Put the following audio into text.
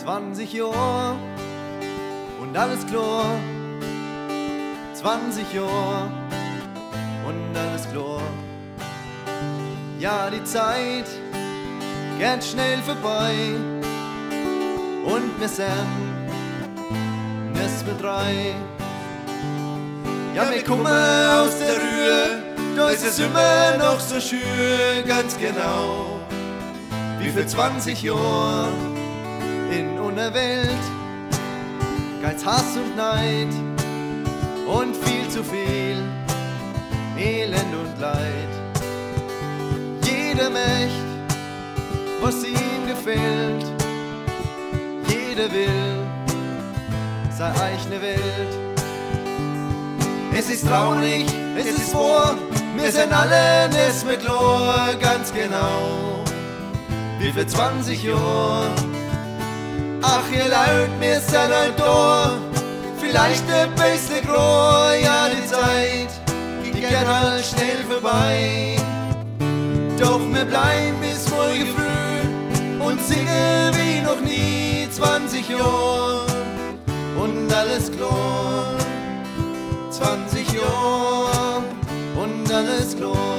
20 Jahre und alles klar. 20 Jahre und alles klar. Ja, die Zeit geht schnell vorbei und wir sind erst mit 3. Ja, wir kommen aus der Rühe, da ist es immer noch so schön, ganz genau wie für 20 Jahre in unserer Welt. Geiz, Hass und Neid und viel zu viel Elend und Leid. Jeder möcht, was ihm gefällt. Jeder will seine eigene Welt. Es ist traurig, es ist wahr, wir sind alle nicht mit klar, ganz genau wie für 20 Jahre. Ach ihr Leute, wir sind halt da, vielleicht der beste Grau. Ja, die Zeit, die geht halt schnell vorbei. Doch wir bleiben bis morgen früh und singen wie noch nie. 20 Jahre und alles klar. 20 Jahre und alles klar.